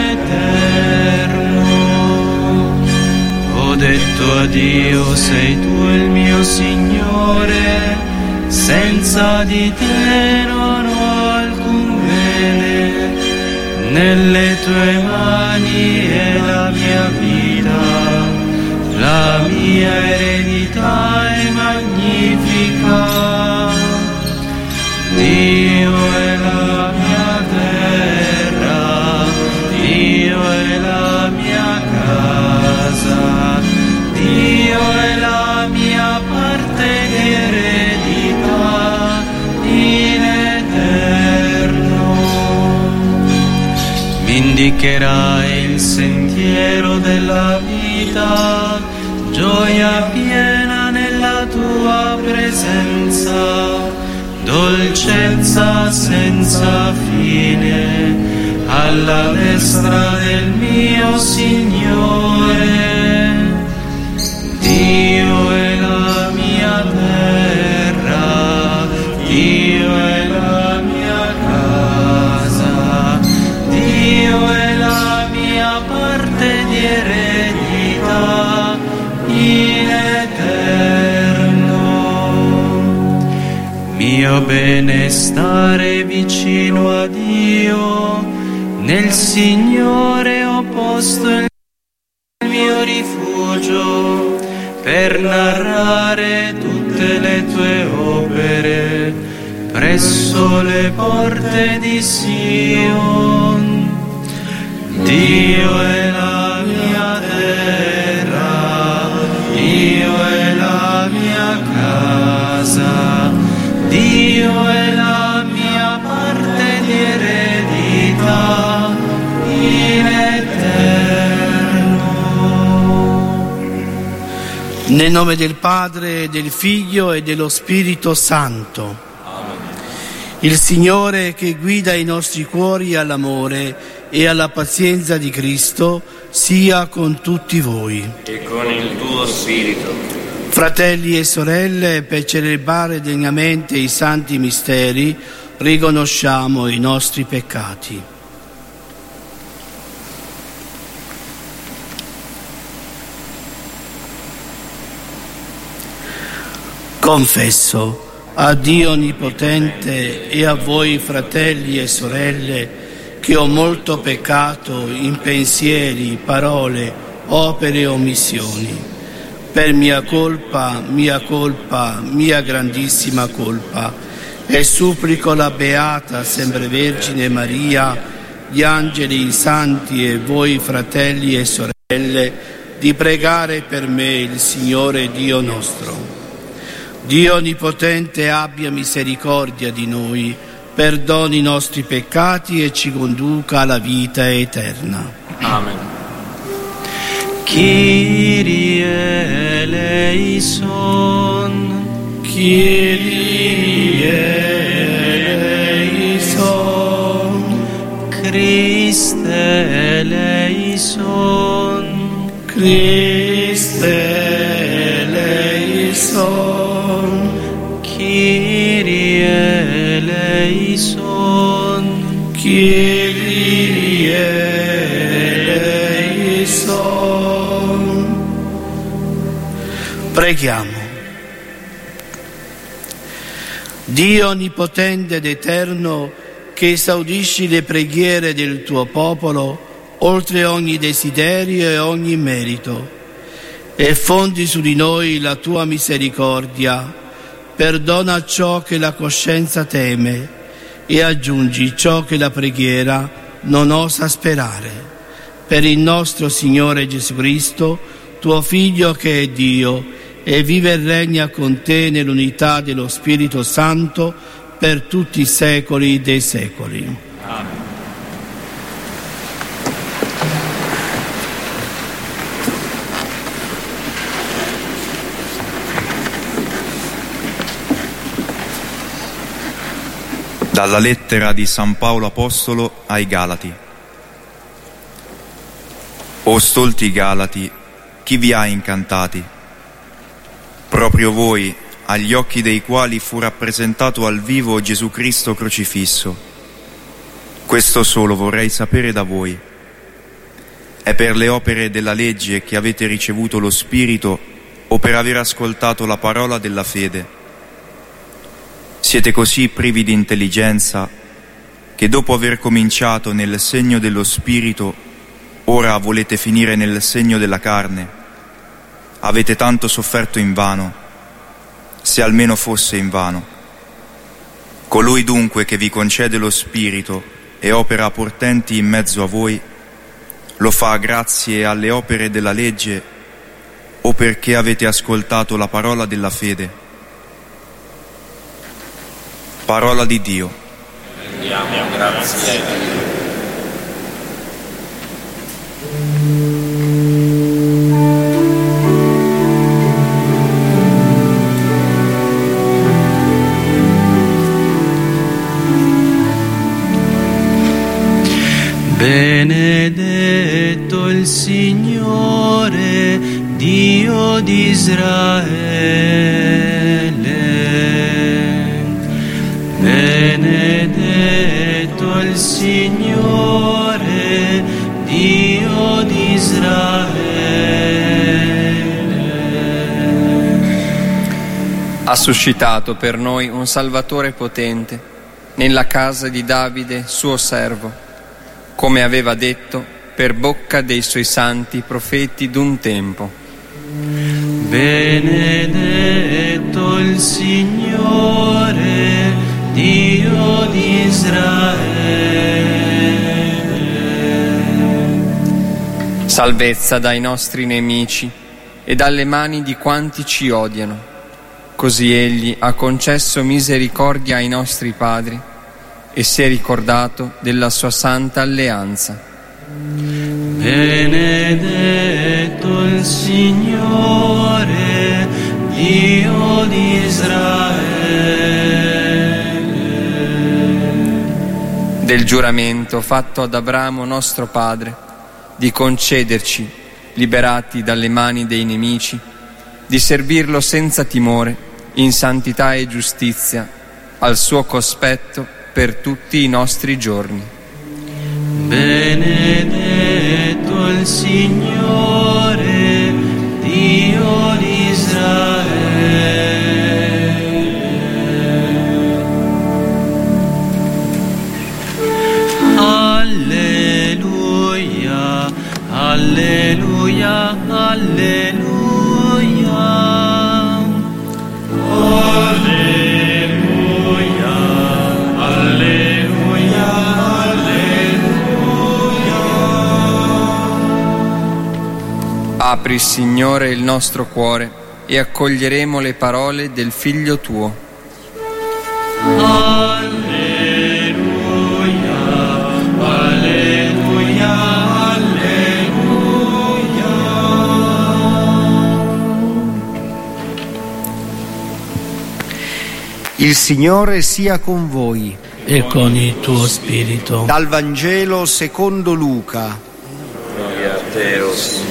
eterno. Ho detto a Dio, sei tu il mio Signore, senza di te non ho alcun bene, nelle tue mani è la mia vita, la mia eredità è magnifica. Dio è la mia terra, Dio è la mia casa, Dio è la mia parte di eredità in eterno. Mi indicherai il sentiero della vita, gioia piena nella tua presenza, dolcezza senza fine alla destra del mio Signore. Dio è la mia terra, Dio è la mia casa, Dio è la mia parte di eredità in eterno. Mio benestare vicino a Dio, nel Signore ho posto il mio rifugio, per narrare tutte le tue opere presso le porte di Sion. Dio è la mia terra, Dio è la mia casa, Dio è la mia parte di eredità in eterno. Nel nome del Padre, del Figlio e dello Spirito Santo. Amen. Il Signore che guida i nostri cuori all'amore e alla pazienza di Cristo sia con tutti voi. E con il tuo spirito. Fratelli e sorelle, per celebrare degnamente i santi misteri, riconosciamo i nostri peccati. Confesso a Dio Onnipotente e a voi, fratelli e sorelle, che ho molto peccato in pensieri, parole, opere e omissioni. Per mia colpa, mia grandissima colpa, e supplico la Beata Sempre Vergine Maria, gli angeli, i santi e voi, fratelli e sorelle, di pregare per me il Signore Dio nostro. Dio Onnipotente abbia misericordia di noi, perdoni i nostri peccati e ci conduca alla vita eterna. Amen. Kyrie eleison, Kyrie eleison, Christe eleison, Christe eleison, Kyrie eleison, Kyrie eleison. Preghiamo. Dio Onnipotente ed Eterno, che esaudisci le preghiere del tuo popolo oltre ogni desiderio e ogni merito, e fondi su di noi la tua misericordia, perdona ciò che la coscienza teme e aggiungi ciò che la preghiera non osa sperare. Per il nostro Signore Gesù Cristo, tuo Figlio che è Dio e vive e regna con te nell'unità dello Spirito Santo per tutti i secoli dei secoli. Amen. Dalla lettera di San Paolo Apostolo ai Galati. O stolti Galati, chi vi ha incantati? Proprio voi, agli occhi dei quali fu rappresentato al vivo Gesù Cristo crocifisso. Questo solo vorrei sapere da voi. È per le opere della legge che avete ricevuto lo Spirito o per aver ascoltato la parola della fede? Siete così privi di intelligenza che dopo aver cominciato nel segno dello Spirito, ora volete finire nel segno della carne? Avete tanto sofferto invano, se almeno fosse invano. Colui dunque che vi concede lo Spirito e opera portenti in mezzo a voi, lo fa grazie alle opere della legge o perché avete ascoltato la parola della fede? Parola di Dio. Diamo grazie a Dio. Benedetto il Signore, Dio di Israele. Benedetto il Signore, Dio di Israele. Ha suscitato per noi un Salvatore potente nella casa di Davide, suo servo, come aveva detto per bocca dei suoi santi profeti d'un tempo. Benedetto il Signore, Dio di Israele. Salvezza dai nostri nemici e dalle mani di quanti ci odiano. Così Egli ha concesso misericordia ai nostri padri e si è ricordato della sua santa alleanza. Benedetto il Signore, Dio di Israele. Del giuramento fatto ad Abramo nostro padre, di concederci, liberati dalle mani dei nemici, di servirlo senza timore, in santità e giustizia, al suo cospetto per tutti i nostri giorni. Benedetto il Signore, Dio di Israele. Alleluia, alleluia, alleluia. Apri, Signore, il nostro cuore e accoglieremo le parole del Figlio tuo. Alleluia, alleluia, alleluia. Il Signore sia con voi. E con il tuo spirito. Dal Vangelo secondo Luca. Gloria a te, o Signore.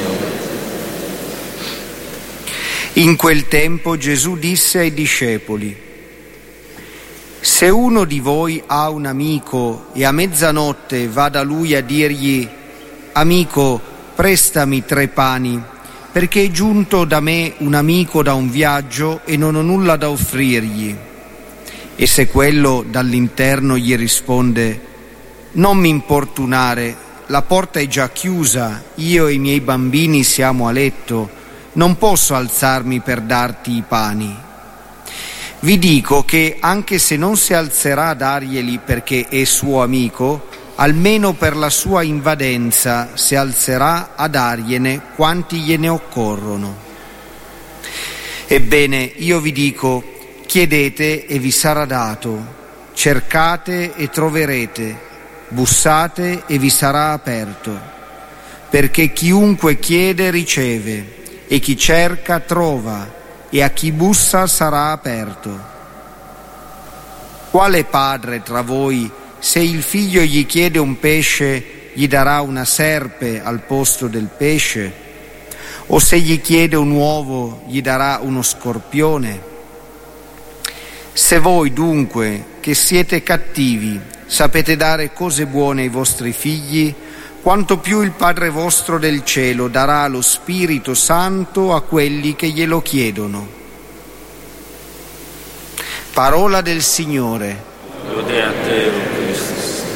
In quel tempo Gesù disse ai discepoli: se uno di voi ha un amico e a mezzanotte va da lui a dirgli: amico, prestami 3 pani, perché è giunto da me un amico da un viaggio e non ho nulla da offrirgli. E se quello dall'interno gli risponde: non mi importunare, la porta è già chiusa, io e i miei bambini siamo a letto, non posso alzarmi per darti i pani. Vi dico che anche se non si alzerà a darglieli perché è suo amico, almeno per la sua invadenza si alzerà a dargliene quanti gliene occorrono. Ebbene, io vi dico: chiedete e vi sarà dato, cercate e troverete, bussate e vi sarà aperto, perché chiunque chiede riceve, e chi cerca trova, e a chi bussa sarà aperto. Quale padre tra voi, se il figlio gli chiede un pesce, gli darà una serpe al posto del pesce? O se gli chiede un uovo, gli darà uno scorpione? Se voi dunque, che siete cattivi, sapete dare cose buone ai vostri figli, quanto più il Padre vostro del cielo darà lo Spirito Santo a quelli che glielo chiedono. Parola del Signore. Lode a te, o Cristo.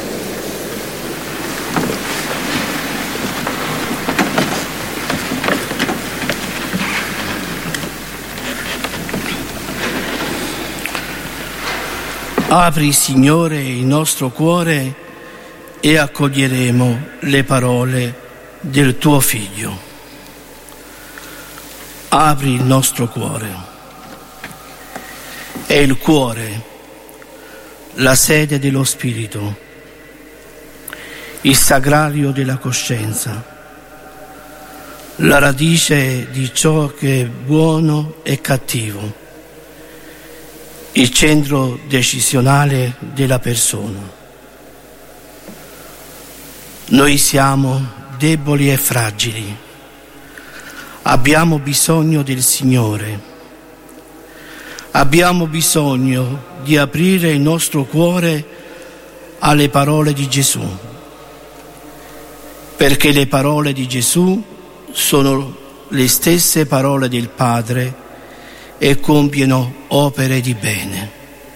Apri, Signore, il nostro cuore e accoglieremo le parole del tuo Figlio. Apri il nostro cuore. È il cuore, la sede dello Spirito, il sagrario della coscienza, la radice di ciò che è buono e cattivo, il centro decisionale della persona. Noi siamo deboli e fragili, abbiamo bisogno del Signore, abbiamo bisogno di aprire il nostro cuore alle parole di Gesù, perché le parole di Gesù sono le stesse parole del Padre e compiono opere di bene.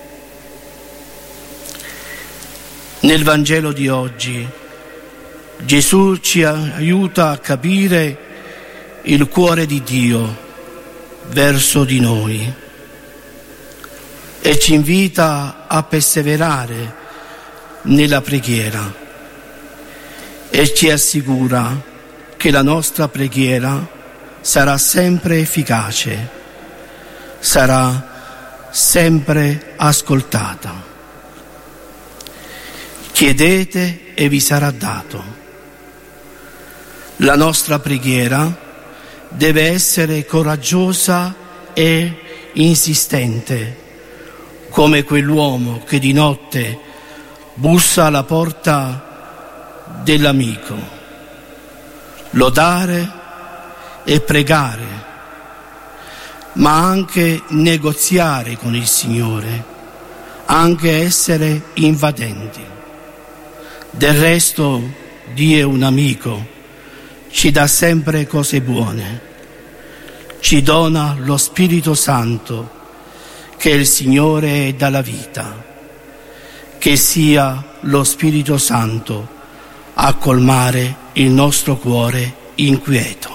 Nel Vangelo di oggi Gesù ci aiuta a capire il cuore di Dio verso di noi e ci invita a perseverare nella preghiera e ci assicura che la nostra preghiera sarà sempre efficace, sarà sempre ascoltata. Chiedete e vi sarà dato. La nostra preghiera deve essere coraggiosa e insistente, come quell'uomo che di notte bussa alla porta dell'amico. Lodare e pregare, ma anche negoziare con il Signore, anche essere invadenti. Del resto, Dio è un amico, ci dà sempre cose buone, ci dona lo Spirito Santo, che è il Signore e dà la vita. Che sia lo Spirito Santo a colmare il nostro cuore inquieto.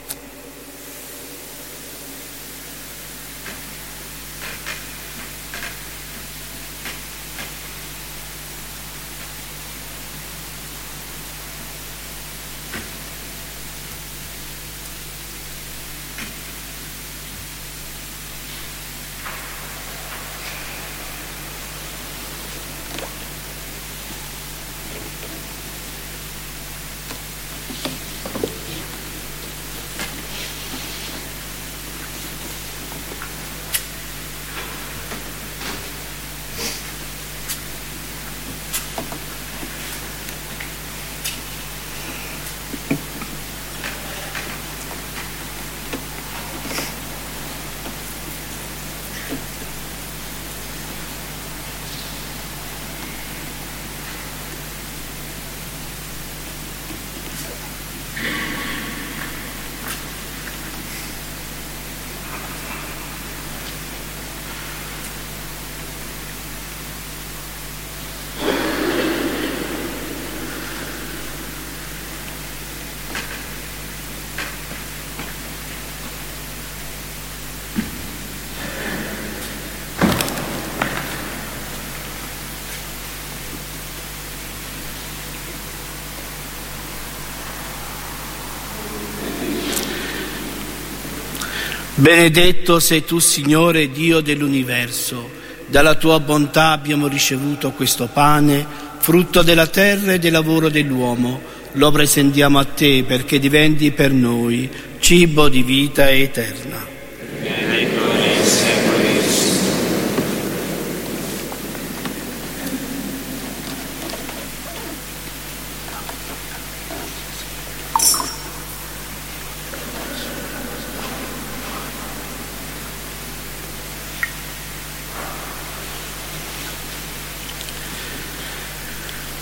Benedetto sei tu, Signore, Dio dell'universo. Dalla tua bontà abbiamo ricevuto questo pane, frutto della terra e del lavoro dell'uomo. Lo presentiamo a te perché diventi per noi cibo di vita eterna. Benedetto nei secoli.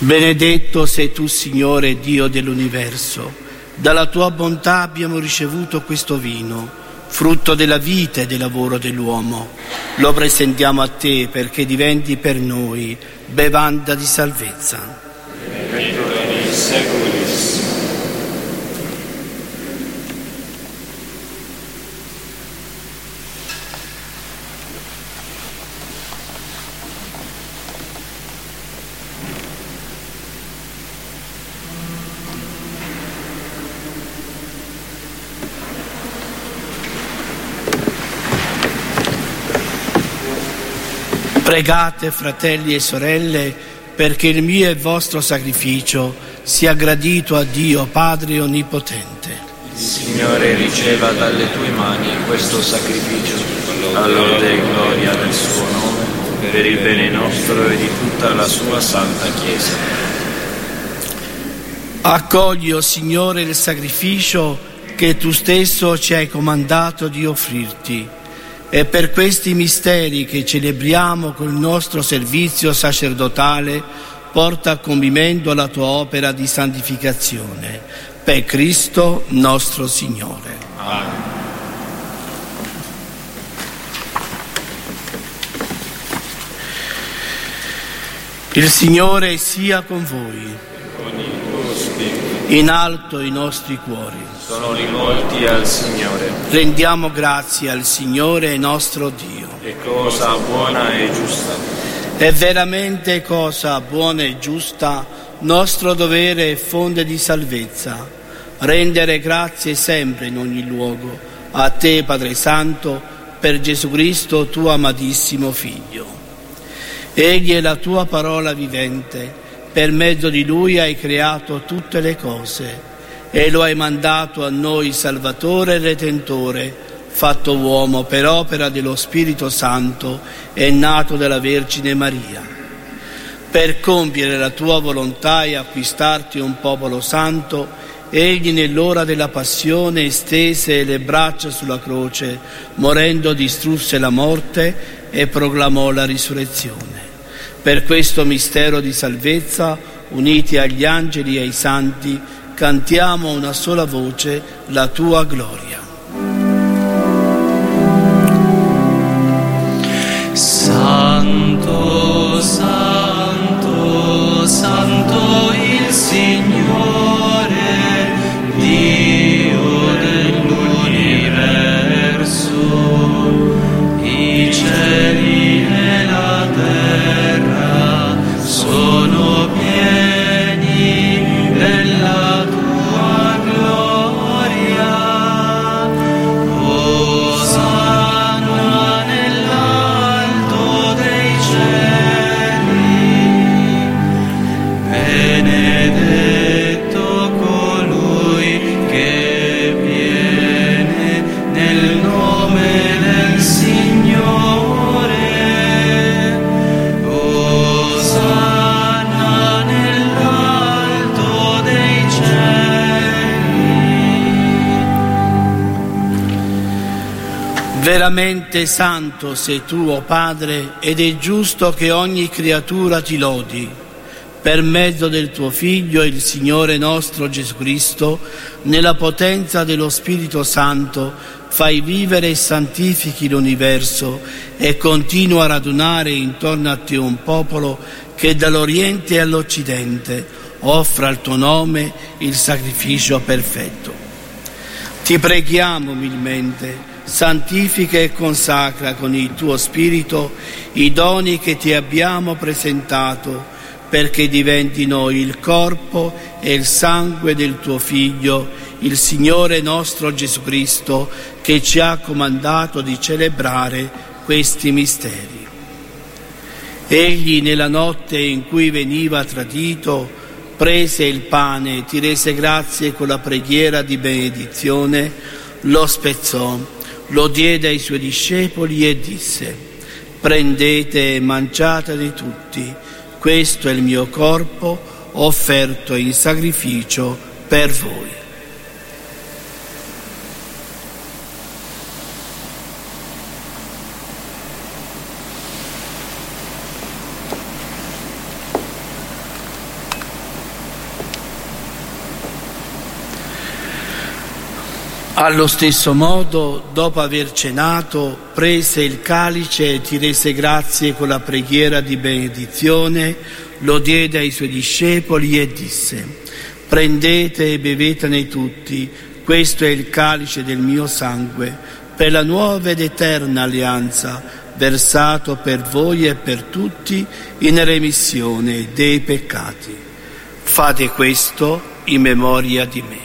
Benedetto sei tu, Signore, Dio dell'universo. Dalla tua bontà abbiamo ricevuto questo vino, frutto della vita e del lavoro dell'uomo. Lo presentiamo a te perché diventi per noi bevanda di salvezza. Pregate, fratelli e sorelle, perché il mio e vostro sacrificio sia gradito a Dio Padre Onnipotente. Il Signore riceva dalle tue mani questo sacrificio, all'ode e gloria del suo nome, per il bene nostro e di tutta la sua santa Chiesa. Accogli, o Signore, il sacrificio che tu stesso ci hai comandato di offrirti. E per questi misteri che celebriamo col nostro servizio sacerdotale, porta a compimento la tua opera di santificazione. Per Cristo nostro Signore. Amen. Il Signore sia con voi. Con il tuo spirito. In alto i nostri cuori. Sono rivolti al Signore. Rendiamo grazie al Signore nostro Dio. È cosa buona e giusta. È veramente cosa buona e giusta, nostro dovere e fonte di salvezza, rendere grazie sempre in ogni luogo a te, Padre Santo, per Gesù Cristo, tuo amatissimo Figlio. Egli è la tua parola vivente, per mezzo di Lui hai creato tutte le cose e lo hai mandato a noi Salvatore e Redentore, fatto uomo per opera dello Spirito Santo e nato dalla Vergine Maria. Per compiere la tua volontà e acquistarti un popolo santo, egli nell'ora della passione stese le braccia sulla croce, morendo distrusse la morte e proclamò la risurrezione. Per questo mistero di salvezza, uniti agli angeli e ai santi, cantiamo a una sola voce la tua gloria. Santo, santo, santo il Signore, Dio dell'universo, i cieli e la terra sono pieni della tua gloria. Osanna nell'alto dei cieli, benedetto colui che viene nel nome del Signore. Osanna nell'alto dei cieli. Veramente santo sei tu, o Padre, ed è giusto che ogni creatura ti lodi. Per mezzo del tuo Figlio, il Signore nostro Gesù Cristo, nella potenza dello Spirito Santo, fai vivere e santifichi l'universo e continua a radunare intorno a te un popolo che dall'Oriente all'Occidente offra al tuo nome il sacrificio perfetto. Ti preghiamo umilmente, santifica e consacra con il tuo Spirito i doni che ti abbiamo presentato, perché diventino il corpo e il sangue del tuo Figlio, il Signore nostro Gesù Cristo, che ci ha comandato di celebrare questi misteri. Egli, nella notte in cui veniva tradito, prese il pane, ti rese grazie con la preghiera di benedizione, lo spezzò, lo diede ai suoi discepoli e disse: prendete e mangiatene tutti, questo è il mio corpo offerto in sacrificio per voi. Allo stesso modo, dopo aver cenato, prese il calice e ti rese grazie con la preghiera di benedizione, lo diede ai suoi discepoli e disse: prendete e bevetene tutti, questo è il calice del mio sangue, per la nuova ed eterna alleanza, versato per voi e per tutti in remissione dei peccati. Fate questo in memoria di me.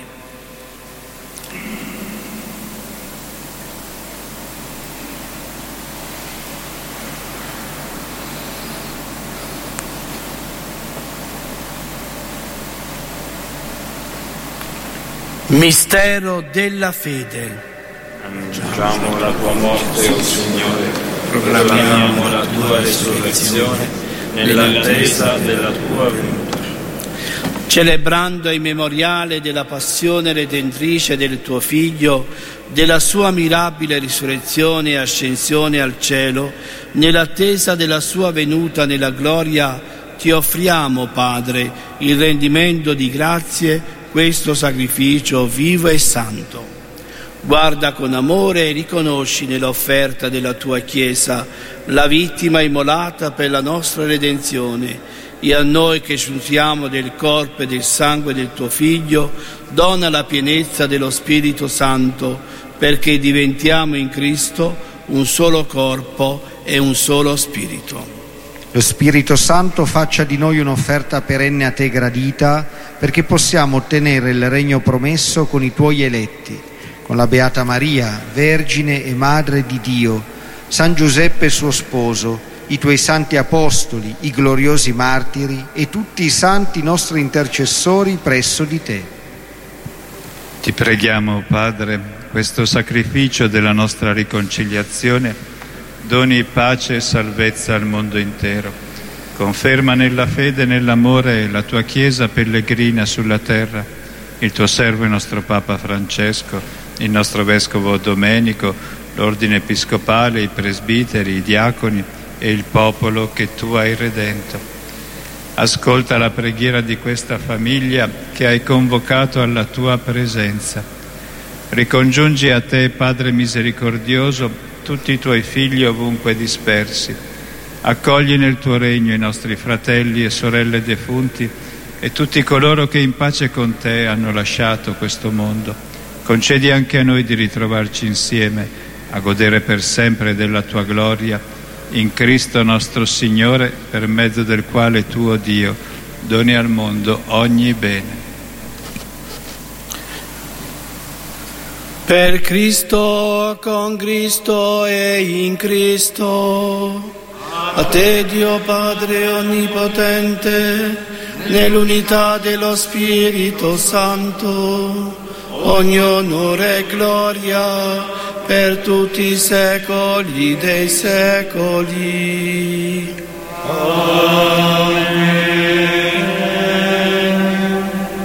Mistero della fede. Annunciamo la tua morte, o Signore, proclamiamo la tua resurrezione nell'attesa della tua venuta. Celebrando il memoriale della passione redentrice del tuo Figlio, della sua mirabile risurrezione e ascensione al cielo, nell'attesa della sua venuta nella gloria, ti offriamo, Padre, il rendimento di grazie, questo sacrificio vivo e santo. Guarda con amore e riconosci nell'offerta della tua Chiesa la vittima immolata per la nostra redenzione, e a noi che ci usiamo del corpo e del sangue del tuo Figlio dona la pienezza dello Spirito Santo, perché diventiamo in Cristo un solo corpo e un solo Spirito. Lo Spirito Santo faccia di noi un'offerta perenne a te gradita, perché possiamo ottenere il regno promesso con i tuoi eletti, con la Beata Maria, Vergine e Madre di Dio, San Giuseppe suo sposo, i tuoi santi apostoli, i gloriosi martiri e tutti i santi nostri intercessori presso di te. Ti preghiamo, Padre, questo sacrificio della nostra riconciliazione doni pace e salvezza al mondo intero. Conferma nella fede e nell'amore la tua Chiesa pellegrina sulla terra, il tuo servo e nostro Papa Francesco, il nostro Vescovo Domenico, l'ordine episcopale, i presbiteri, i diaconi e il popolo che tu hai redento. Ascolta la preghiera di questa famiglia che hai convocato alla tua presenza. Ricongiungi a te, Padre misericordioso, tutti i tuoi figli ovunque dispersi. Accogli nel tuo regno i nostri fratelli e sorelle defunti e tutti coloro che in pace con te hanno lasciato questo mondo. Concedi anche a noi di ritrovarci insieme, a godere per sempre della tua gloria, in Cristo nostro Signore, per mezzo del quale tu, o Dio, doni al mondo ogni bene. Per Cristo, con Cristo e in Cristo, a te Dio Padre Onnipotente, nell'unità dello Spirito Santo, ogni onore e gloria per tutti i secoli dei secoli. Amen.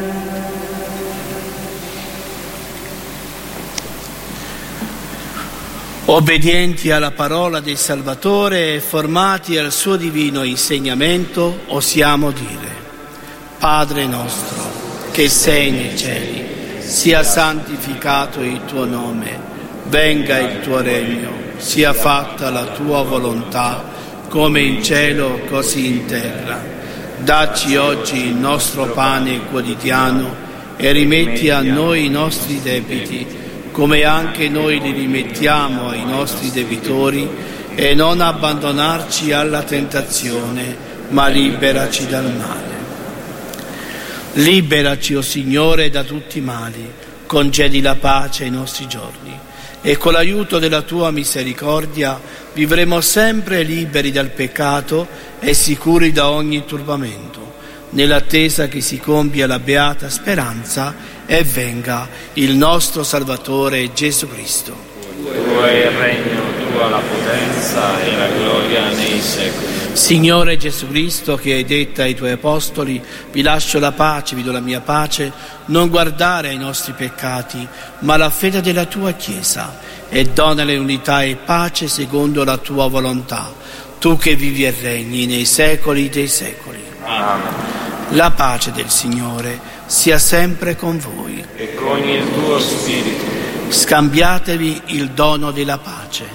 Obbedienti alla parola del Salvatore e formati al suo divino insegnamento, osiamo dire: Padre nostro, che sei nei cieli, sia santificato il tuo nome, venga il tuo regno, sia fatta la tua volontà, come in cielo così in terra. Dacci oggi il nostro pane quotidiano e rimetti a noi i nostri debiti, come anche noi li rimettiamo ai nostri debitori, e non abbandonarci alla tentazione, ma liberaci dal male. Liberaci, o Signore, da tutti i mali, concedi la pace ai nostri giorni, e con l'aiuto della tua misericordia vivremo sempre liberi dal peccato e sicuri da ogni turbamento, nell'attesa che si compia la beata speranza e venga il nostro Salvatore Gesù Cristo. Tuo è il regno, tua la potenza e la gloria nei secoli. Signore Gesù Cristo, che hai detto ai tuoi apostoli: vi lascio la pace, vi do la mia pace, non guardare ai nostri peccati, ma alla fede della tua Chiesa, e donale unità e pace secondo la tua volontà, tu che vivi e regni nei secoli dei secoli. Amen. La pace del Signore sia sempre con voi. E con il tuo spirito. Scambiatevi il dono della pace.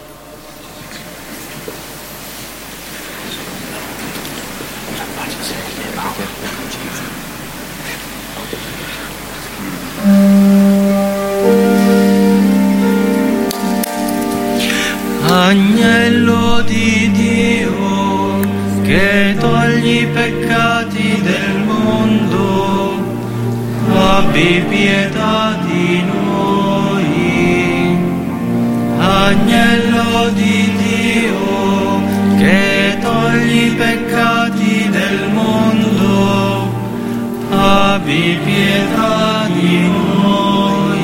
Agnello di Dio, che togli i peccati del mondo, abbi pietà di noi. Agnello di Dio, che togli i peccati del mondo, abbi pietà di noi.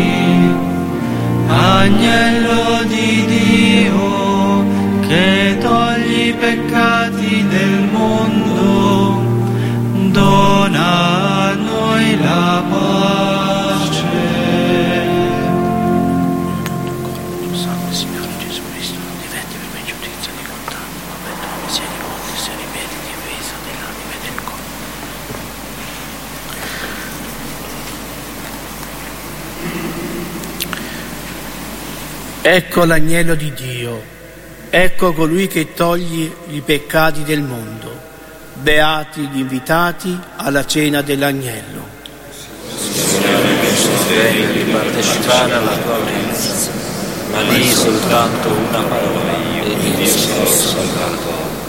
Agnello di Dio, che togli i peccati del mondo, dona a noi la pace. Salve Signore Gesù Cristo, non diventi per me giudizio di condanna, ma per noi misericordia e se ripeti difesa dell'anima e del corpo. Ecco l'agnello di Dio, ecco colui che toglie i peccati del mondo. Beati gli invitati alla cena dell'agnello. Signore, che sono degno di partecipare alla tua mensa, ma di soltanto una parola ed io sarò salvato.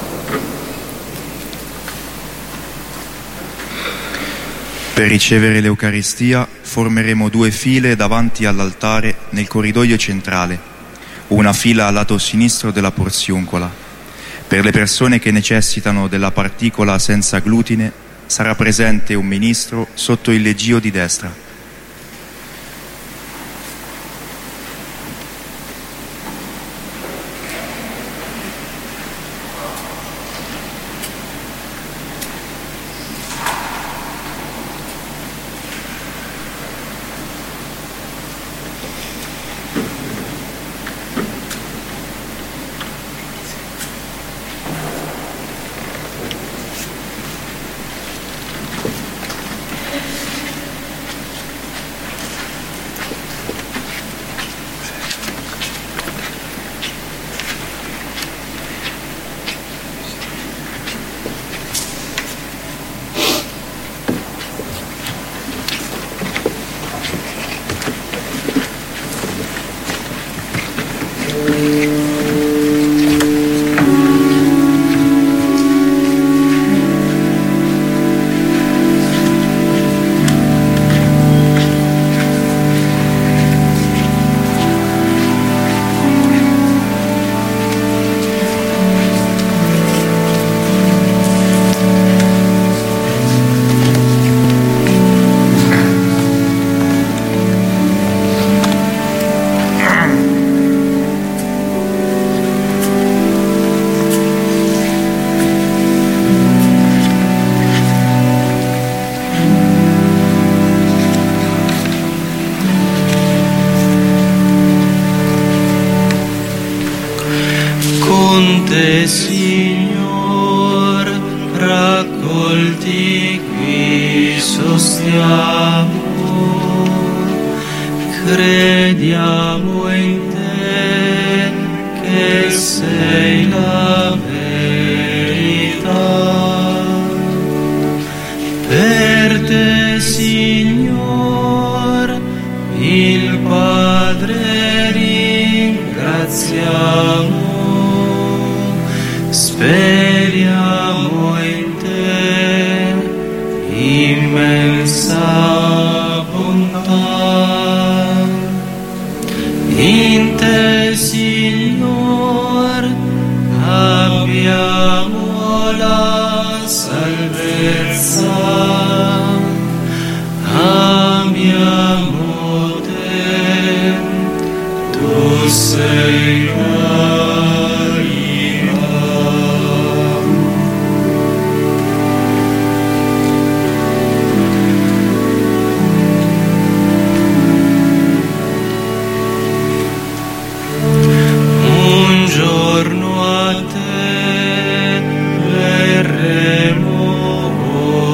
Per ricevere l'Eucaristia formeremo 2 file davanti all'altare nel corridoio centrale, una fila al lato sinistro della porziuncola. Per le persone che necessitano della particola senza glutine sarà presente un ministro sotto il leggio di destra. Signor, raccolti qui sostiamo, crediamo in te che sei la verità. Per te, Signor, il Padre ringraziamo. Speriamo in te, immensa bontà. In te, Signor, abbiamo la salvezza. Amiamo te, tu sei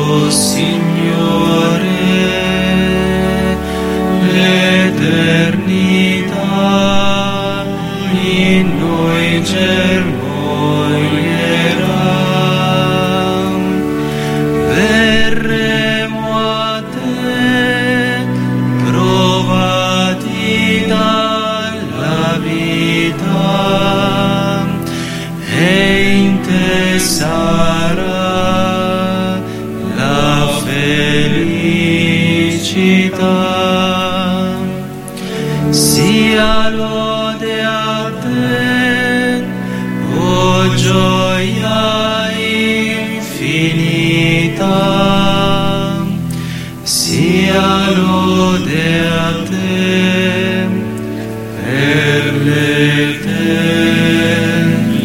Signore, l'eternità. sarà la felicità. Sia lode a te, o gioia infinita, sia lode a te per l'eternità.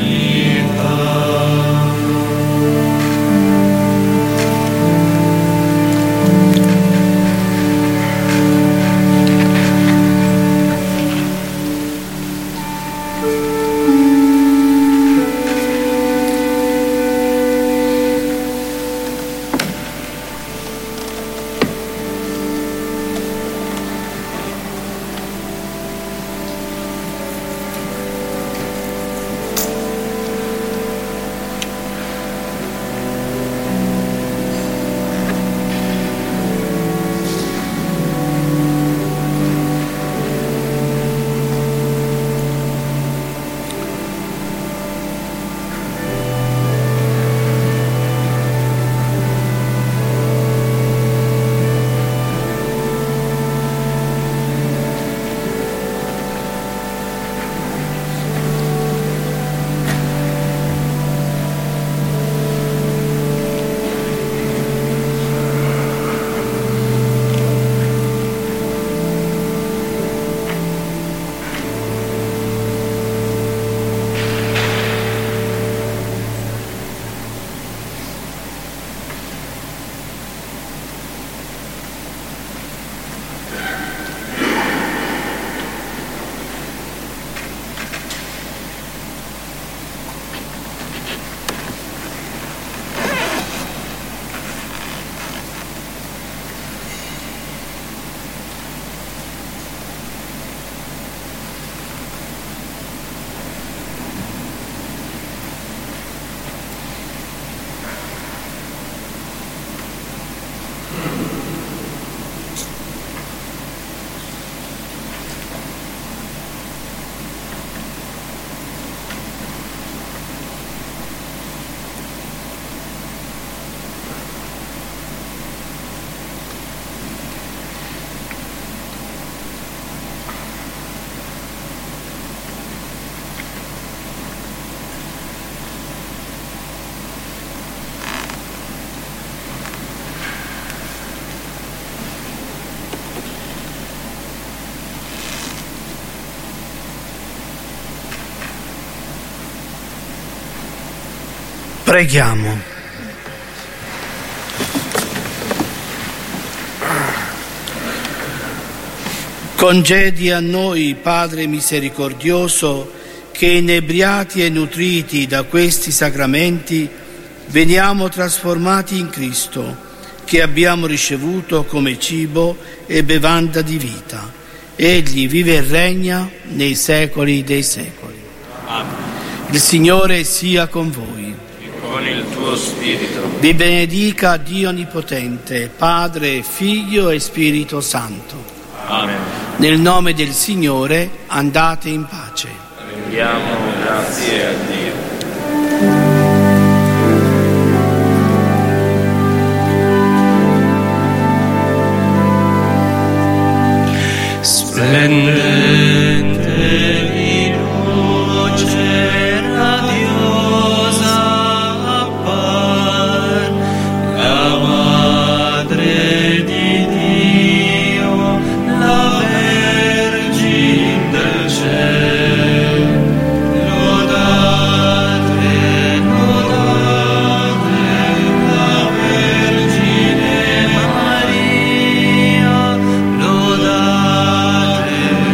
Preghiamo. Concedi a noi, Padre misericordioso, che inebriati e nutriti da questi sacramenti veniamo trasformati in Cristo, che abbiamo ricevuto come cibo e bevanda di vita. Egli vive e regna nei secoli dei secoli. Amen. Il Signore sia con voi. Con il tuo spirito. Vi benedica Dio Onnipotente, Padre, Figlio e Spirito Santo. Amen. Nel nome del Signore andate in pace. Rendiamo grazie a Dio. Splendente di luce radiosa appar la Madre di Dio, la Vergine del cielo. Lodate, lodate la Vergine Maria, lodate,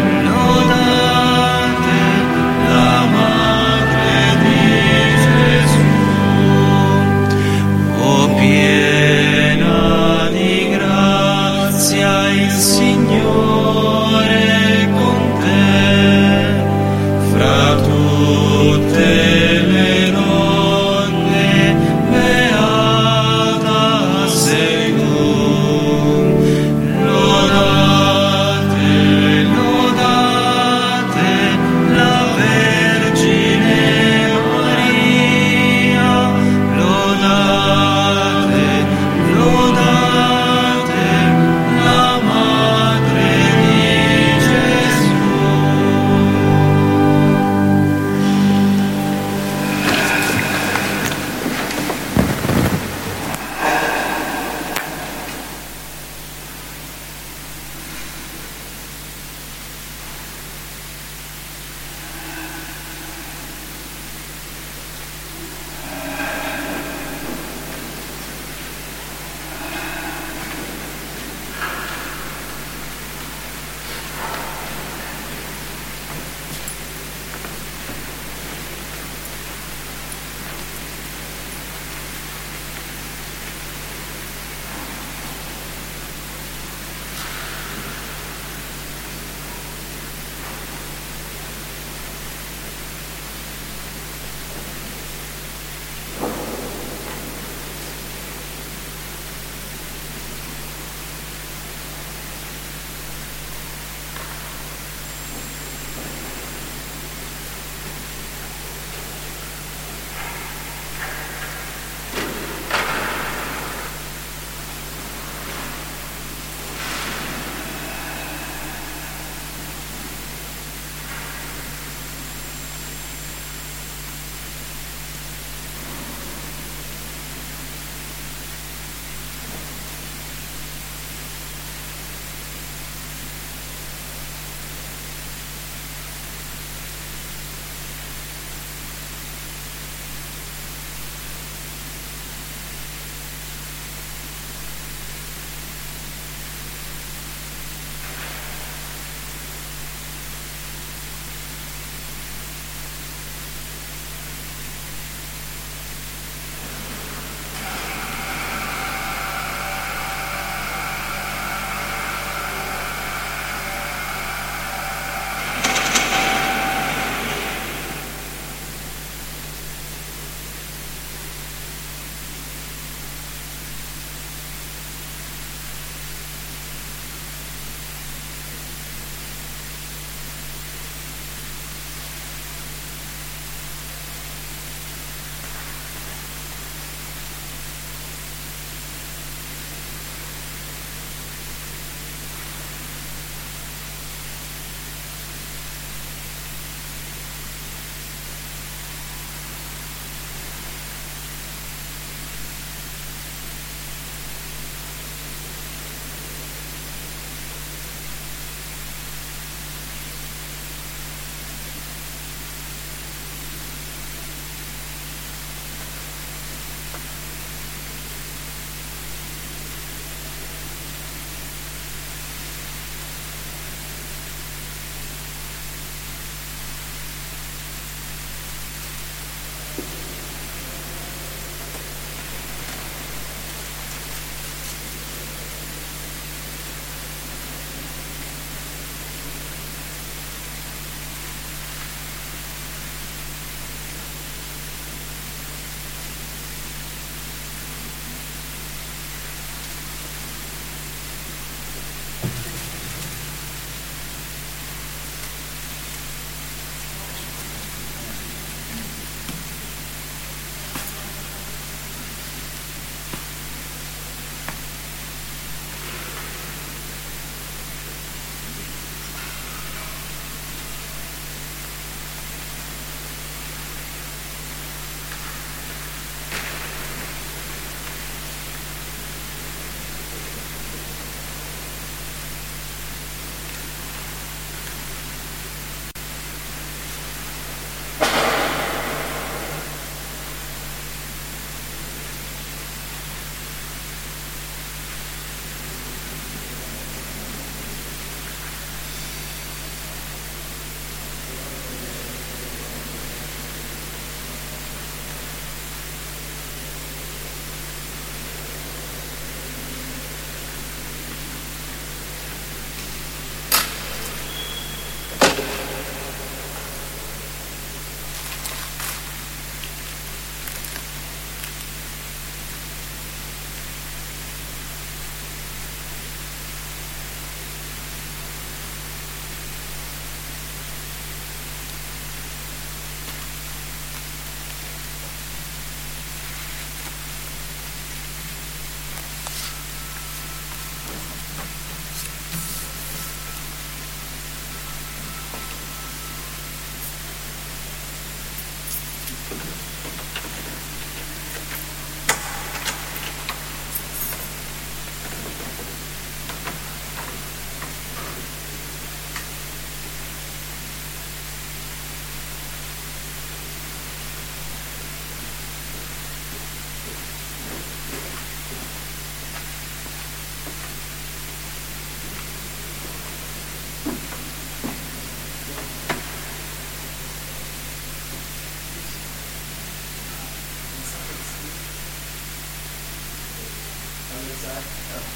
lodate la Madre di Gesù. O piena di grazia, il Signore è con te, fra tutte le donne beata sei tu. Lodate, lodate la Vergine Maria,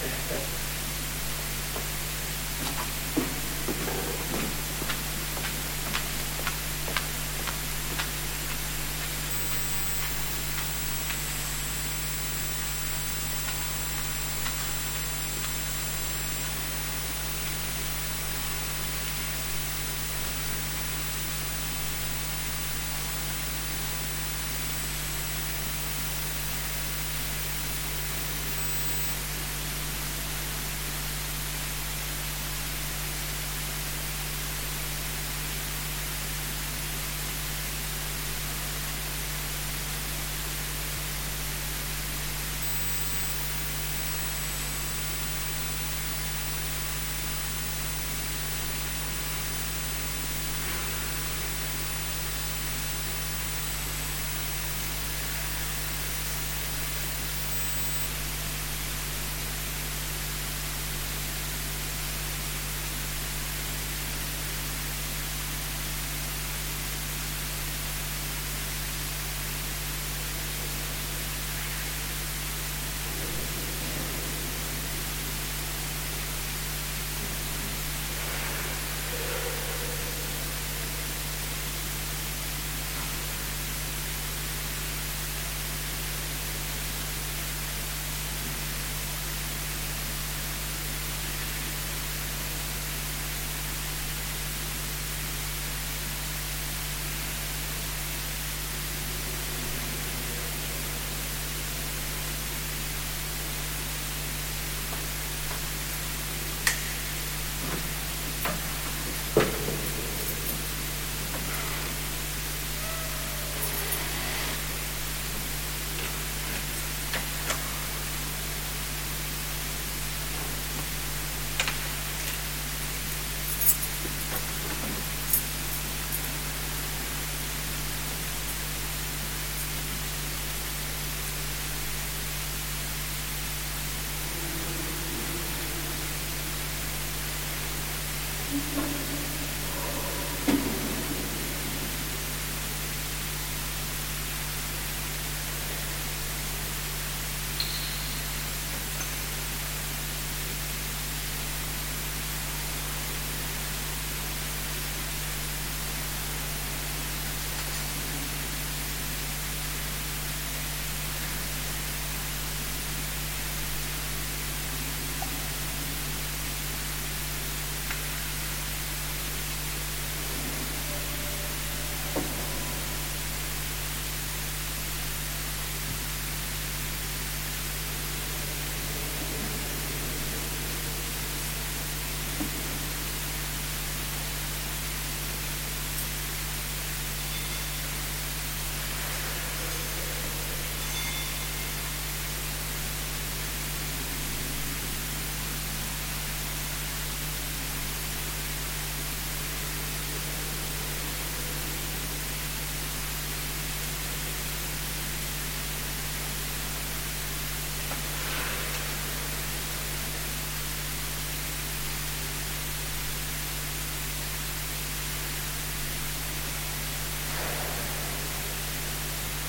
Thank you.